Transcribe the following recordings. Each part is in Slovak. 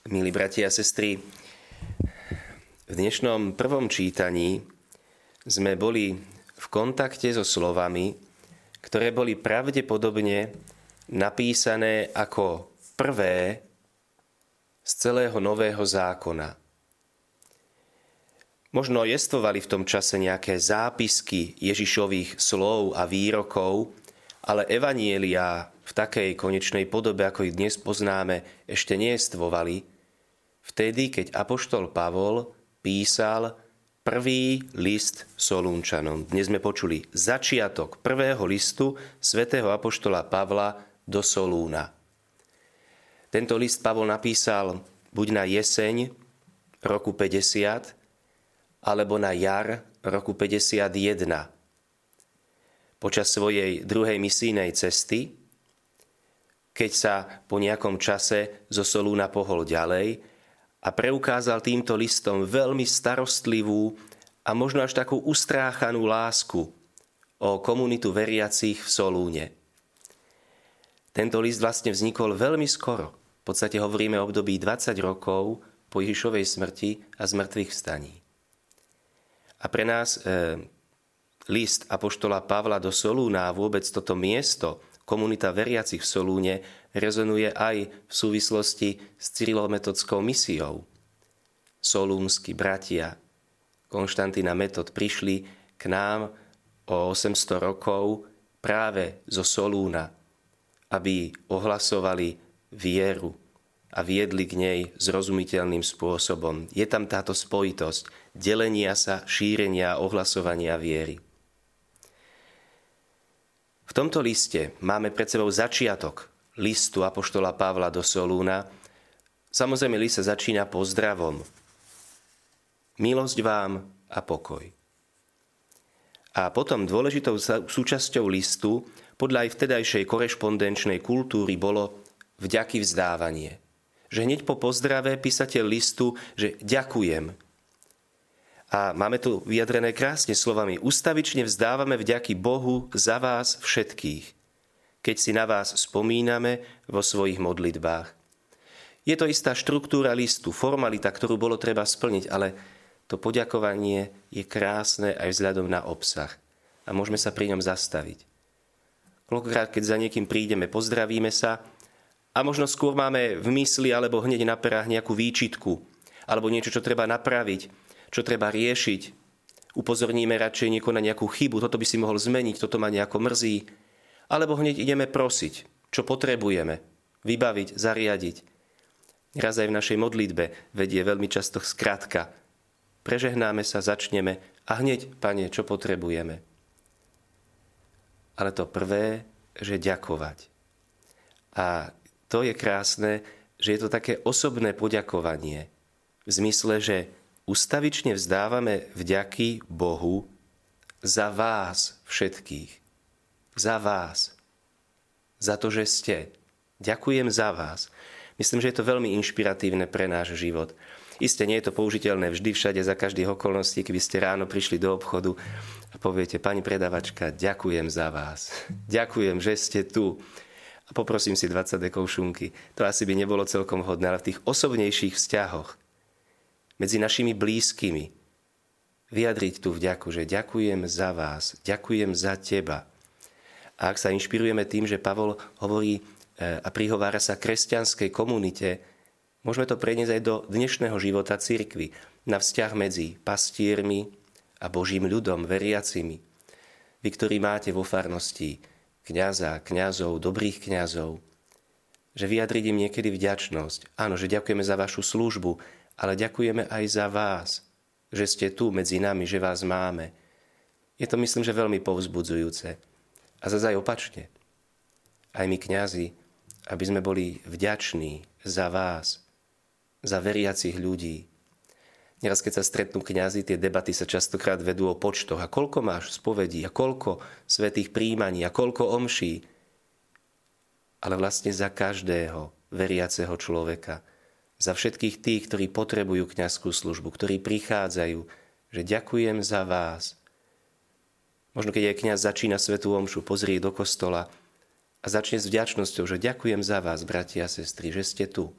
Milí bratia a sestry, v dnešnom prvom čítaní sme boli v kontakte so slovami, ktoré boli pravdepodobne napísané ako prvé z celého Nového zákona. Možno jestvovali v tom čase nejaké zápisky Ježišových slov a výrokov, ale evanjeliá v takej konečnej podobe, ako ich dnes poznáme, ešte nejestvovali, vtedy, keď apoštol Pavol písal prvý list Solúnčanom. Dnes sme počuli začiatok prvého listu svätého apoštola Pavla do Solúna. Tento list Pavol napísal buď na jeseň roku 50, alebo na jar roku 51. Počas svojej druhej misijnej cesty, keď sa po nejakom čase zo Solúna pohol ďalej a preukázal týmto listom veľmi starostlivú a možno až takú ustráchanú lásku o komunitu veriacich v Solúne. Tento list vlastne vznikol veľmi skoro. V podstate hovoríme o období 20 rokov po Ježišovej smrti a zmrtvých vstaní. A pre nás list apoštola Pavla do Solúna a vôbec toto miesto, komunita veriacich v Solúne, rezonuje aj v súvislosti s cyrilometodskou misiou. Solúnski bratia Konštantín a Metod prišli k nám o 800 rokov práve zo Solúna, aby ohlasovali vieru a viedli k nej zrozumiteľným spôsobom. Je tam táto spojitosť delenia sa, šírenia a ohlasovania viery. V tomto liste máme pred sebou začiatok listu apoštola Pavla do Solúna. Samozrejme, list sa začína pozdravom. Milosť vám a pokoj. A potom dôležitou súčasťou listu podľa aj vtedajšej korešpondenčnej kultúry bolo vďaky vzdávanie. Že hneď po pozdrave písateľ listu, že ďakujem. A máme tu vyjadrené krásne slovami: ustavične vzdávame vďaky Bohu za vás všetkých, keď si na vás spomíname vo svojich modlitbách. Je to istá štruktúra listu, formalita, ktorú bolo treba splniť, ale to poďakovanie je krásne aj vzhľadom na obsah. A môžeme sa pri ňom zastaviť. Koľkokrát, keď za niekým prídeme, pozdravíme sa a možno skôr máme v mysli alebo hneď na perách nejakú výčitku alebo niečo, čo treba napraviť, čo treba riešiť. Upozorníme radšej niekoho na nejakú chybu, toto by si mohol zmeniť, toto ma nejako mrzí. Alebo hneď ideme prosiť, čo potrebujeme, vybaviť, zariadiť. Raz aj v našej modlitbe vedie veľmi často skratka. Prežehnáme sa, začneme a hneď, Pane, čo potrebujeme. Ale to prvé, že ďakovať. A to je krásne, že je to také osobné poďakovanie. V zmysle, že ustavične vzdávame vďaky Bohu za vás všetkých. Za vás. Za to, že ste. Ďakujem za vás. Myslím, že je to veľmi inšpiratívne pre náš život. Isté nie je to použiteľné vždy, všade, za každých okolností, keby ste ráno prišli do obchodu a poviete: pani predavačka, ďakujem za vás. Ďakujem, že ste tu. A poprosím si 20 dekov šunky. To asi by nebolo celkom hodné, ale v tých osobnejších vzťahoch medzi našimi blízkymi vyjadriť tú vďaku, že ďakujem za vás, ďakujem za teba. A ak sa inšpirujeme tým, že Pavol hovorí a prihovára sa kresťanskej komunite, môžeme to preniesť aj do dnešného života cirkvi, na vzťah medzi pastiermi a Božím ľudom, veriacimi. Vy, ktorí máte vo farnosti kňaza, kňazov, dobrých kňazov, že vyjadriť im niekedy vďačnosť. Áno, že ďakujeme za vašu službu, ale ďakujeme aj za vás, že ste tu medzi nami, že vás máme. Je to, myslím, že veľmi povzbudzujúce. A zase aj opačne. Aj my, kňazi, aby sme boli vďační za vás, za veriacich ľudí. Neraz, keď sa stretnú kňazi, tie debaty sa častokrát vedú o počtoch. A koľko máš spovedí, a koľko svätých príjmaní, a koľko omší. Ale vlastne za každého veriaceho človeka. Za všetkých tých, ktorí potrebujú kňazskú službu, ktorí prichádzajú, že ďakujem za vás. Možno keď aj kňaz začína svätú omšu, pozrie do kostola a začne s vďačnosťou, že ďakujem za vás, bratia a sestry, že ste tu,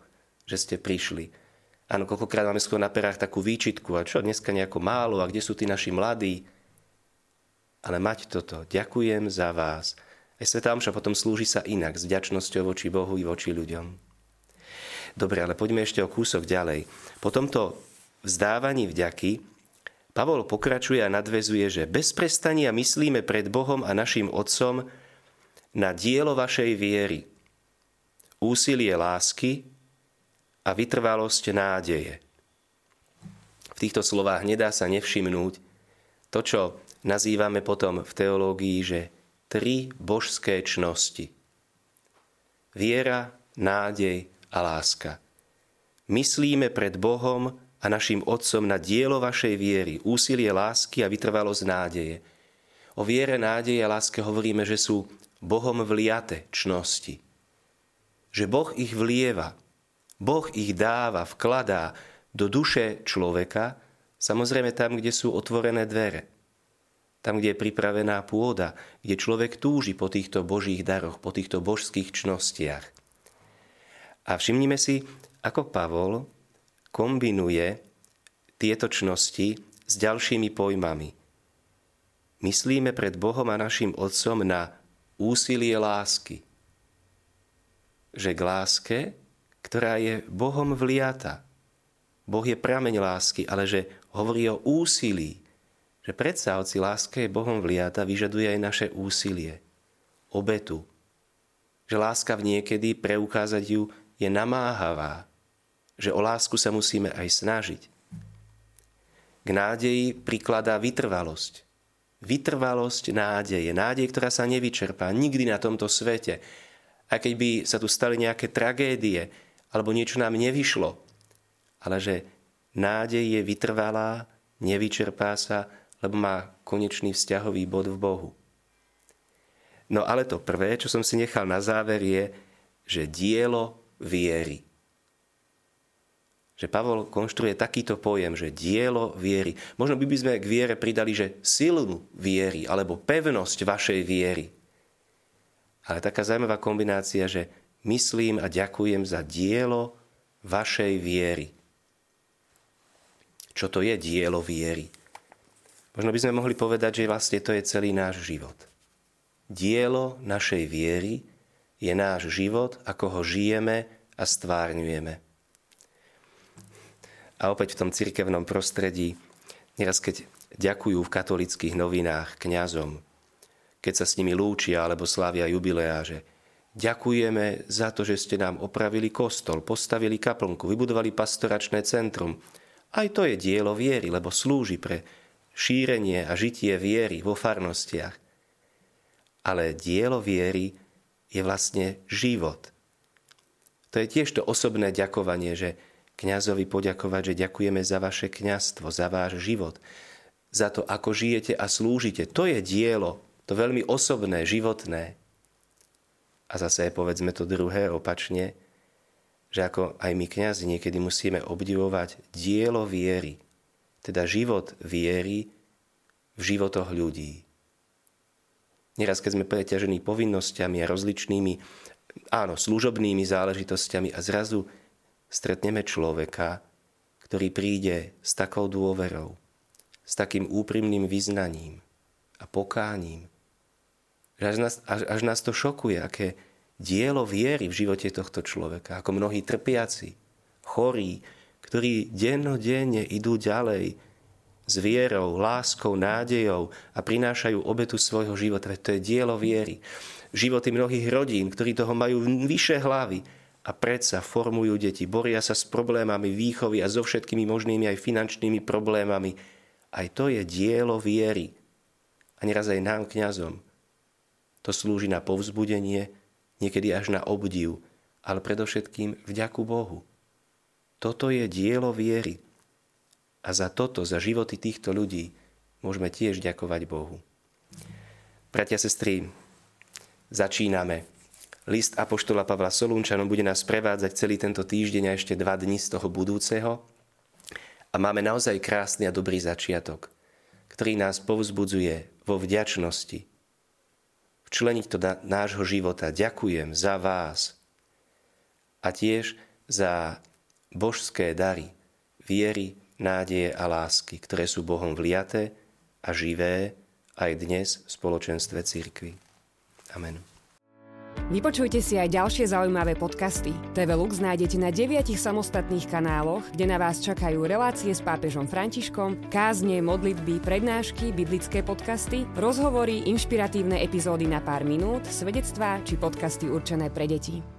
že ste prišli. Áno, koľkokrát máme skôr na perách takú výčitku, a čo dneska nejako málo, a kde sú tí naši mladí? Ale mať toto, ďakujem za vás. Aj svätá omša potom slúži sa inak, s vďačnosťou voči Bohu i voči ľuďom. Dobre, ale poďme ešte o kúsok ďalej. Po tomto vzdávaní vďaky Pavol pokračuje a nadväzuje, že bez prestania myslíme pred Bohom a našim Otcom na dielo vašej viery, úsilie lásky a vytrvalosť nádeje. V týchto slovách nedá sa nevšimnúť to, čo nazývame potom v teológii, že 3 božské čnosti. Viera, nádej a láska. Myslíme pred Bohom a našim Otcom na dielo vašej viery, úsilie lásky a vytrvalosť nádeje. O viere, nádeje a láske hovoríme, že sú Bohom vliate čnosti. Že Boh ich vlieva, Boh ich dáva, vkladá do duše človeka, samozrejme tam, kde sú otvorené dvere. Tam, kde je pripravená pôda, kde človek túži po týchto božích daroch, po týchto božských čnostiach. A všimnime si, ako Pavol kombinuje tieto čnosti s ďalšími pojmami. Myslíme pred Bohom a našim Otcom na úsilie lásky. Že k láske, ktorá je Bohom vliata. Boh je prameň lásky, ale že hovorí o úsilí. Že predsa, hoci láska je Bohom vliata, vyžaduje aj naše úsilie, obetu. Že láska v niekedy preukázať ju je namáhavá. Že o lásku sa musíme aj snažiť. K nádeji prikladá vytrvalosť. Vytrvalosť nádeje. Nádej, ktorá sa nevyčerpá nikdy na tomto svete. A keď by sa tu stali nejaké tragédie, alebo niečo nám nevyšlo, ale že nádej je vytrvalá, nevyčerpá sa, lebo má konečný vzťahový bod v Bohu. No ale to prvé, čo som si nechal na záver, je, že dielo viery. Že Pavol konštruuje takýto pojem, že dielo viery. Možno by sme k viere pridali, že silu viery, alebo pevnosť vašej viery. Ale taká zaujímavá kombinácia, že myslím a ďakujem za dielo vašej viery. Čo to je dielo viery? Možno by sme mohli povedať, že vlastne to je celý náš život. Dielo našej viery je náš život, ako ho žijeme a stvárňujeme. A opäť v tom cirkevnom prostredí, neraz keď ďakujú v katolických novinách kňazom, keď sa s nimi lúčia alebo slávia jubileá, že ďakujeme za to, že ste nám opravili kostol, postavili kaplnku, vybudovali pastoračné centrum. Aj to je dielo viery, lebo slúži pre šírenie a žitie viery vo farnostiach. Ale dielo viery je vlastne život. To je tiež to osobné ďakovanie, že kňazovi poďakovať, že ďakujeme za vaše kňazstvo, za váš život, za to, ako žijete a slúžite. To je dielo, to veľmi osobné, životné. A zase povedzme to druhé opačne, že ako aj my kňazi niekedy musíme obdivovať dielo viery, teda život viery v životoch ľudí. Neraz, keď sme preťažení povinnosťami a rozličnými, služobnými záležitosťami a zrazu stretneme človeka, ktorý príde s takou dôverou, s takým úprimným vyznaním a pokáním, že až nás to šokuje, aké dielo viery v živote tohto človeka, ako mnohí trpiaci, chorí, ktorí dennodenne idú ďalej s vierou, láskou, nádejou a prinášajú obetu svojho života. Veď to je dielo viery. Životy mnohých rodín, ktorí toho majú vyššie hlavy a predsa formujú deti, boria sa s problémami výchovy a so všetkými možnými aj finančnými problémami. Aj to je dielo viery. A neraz aj nám, kňazom. To slúži na povzbudenie, niekedy až na obdiv, ale predovšetkým vďaku Bohu. Toto je dielo viery. A za toto, za životy týchto ľudí, môžeme tiež ďakovať Bohu. Bratia, sestry, začíname. List apoštola Pavla Solúnčanom bude nás prevádzať celý tento týždeň a ešte 2 dni z toho budúceho. A máme naozaj krásny a dobrý začiatok, ktorý nás povzbudzuje vo vďačnosti. Včleniť to nášho života. Ďakujem za vás. A tiež za božské dary viery, nádeje a lásky, ktoré sú Bohom vliaté a živé aj dnes v spoločenstve cirkvi. Amen. Vypočujte si aj ďalšie zaujímavé podcasty. TV Lux nájdete na 9 samostatných kanáloch, kde na vás čakajú relácie s pápežom Františkom, kázne, modlitby, prednášky, biblické podcasty, rozhovory, inšpiratívne epizódy na pár minút, svedectvá či podcasty určené pre deti.